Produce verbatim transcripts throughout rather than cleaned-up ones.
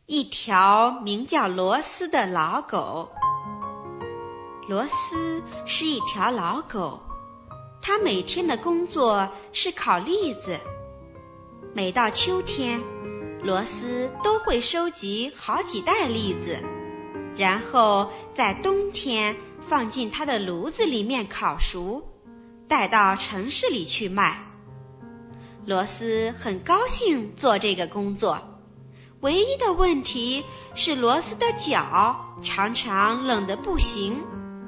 一条名叫罗斯的老狗。罗斯是一条老狗，它每天的工作是烤栗子。每到秋天，罗斯都会收集好几袋栗子，然后在冬天放进他的炉子里面烤熟，带到城市里去卖。罗斯很高兴做这个工作，唯一的问题是罗斯的脚常常冷得不行。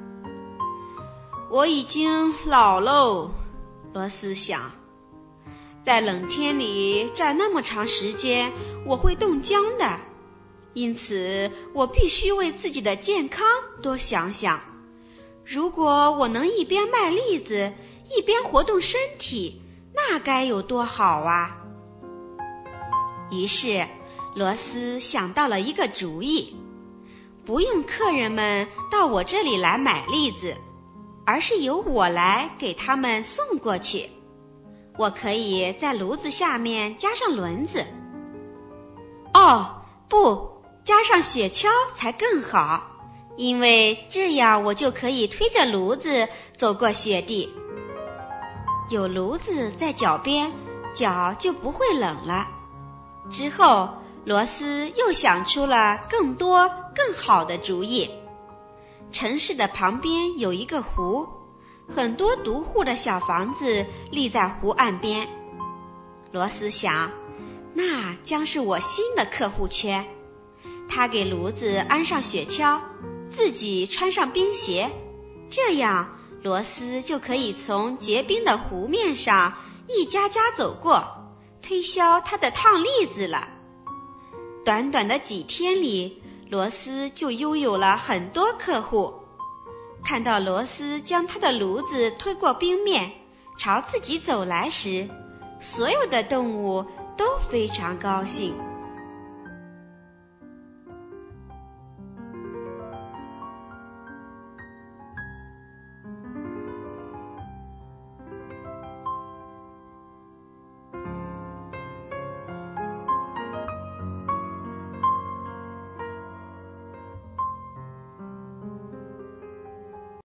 我已经老喽，罗斯想，在冷天里站那么长时间，我会冻僵的，因此我必须为自己的健康多想想。如果我能一边卖栗子，一边活动身体，那该有多好啊！于是，罗斯想到了一个主意，不用客人们到我这里来买栗子，而是由我来给他们送过去。我可以在炉子下面加上轮子。哦，不，加上雪橇才更好，因为这样我就可以推着炉子走过雪地。有炉子在脚边，脚就不会冷了。之后，罗斯又想出了更多更好的主意。城市的旁边有一个湖，很多独户的小房子立在湖岸边。罗斯想，那将是我新的客户圈。他给炉子安上雪橇，自己穿上冰鞋，这样罗斯就可以从结冰的湖面上一家家走过，推销他的烫栗子了。短短的几天里，罗斯就拥有了很多客户。看到罗斯将他的炉子推过冰面，朝自己走来时，所有的动物都非常高兴。